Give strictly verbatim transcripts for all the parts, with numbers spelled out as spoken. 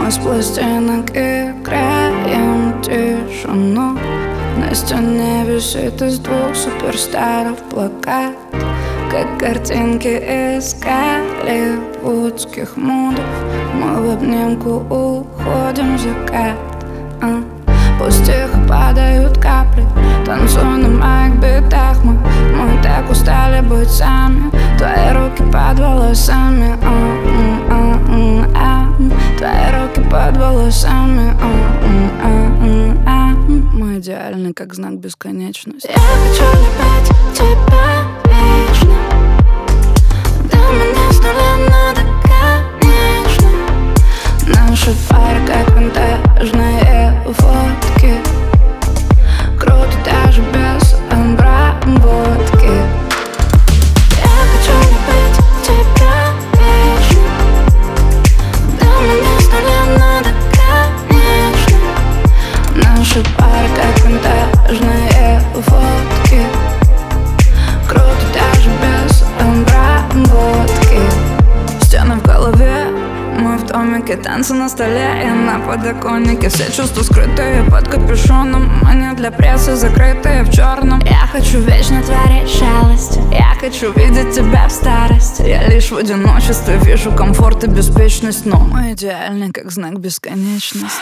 Мы с пластинок играем тишину. На стене висит из двух суперстаров плакат, как картинки из голливудских мудов. Мы в обнимку уходим в закат, а? Пусть тихо падают капли, танцуя на моих битах. Мы, мы так устали быть сами. Твои руки под волосами, а, а, а, а. Твои руки под волосами, а, а, а, а. Мы идеальны, как знак бесконечности. Я хочу любить тебя вечно. Да, мне с нуля надо, конечно. Наши пары как винтажные фотки. Круто даже без обработки. Я хочу любить тебя вечно. Да, мне с нуля надо, конечно. Наши пары как винтажные фотки. Круто даже без обработки. Стены в голове, мы в домике, танцы на столе и на подоконнике. Все чувства скрытые под капюшоном, они для прессы закрытые в черном. Я хочу вечно творить шалости. Я хочу видеть тебя в старости. Я лишь в одиночестве вижу комфорт и беспечность, но мы идеальны, как знак бесконечности.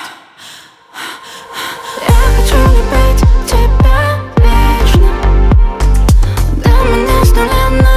Я хочу любить тебя вечно. Да, мне с нуля надо.